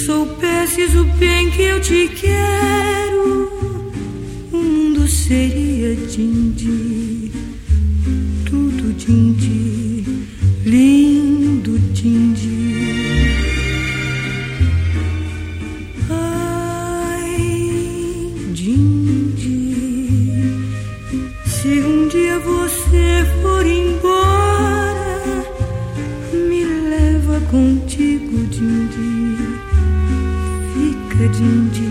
soubesses o bem que eu te quero, o mundo seria din-din, tudo din-din, lindo din-din. Ai, din-din, se um dia você for embora, me leva contigo, din-din, fica din-din.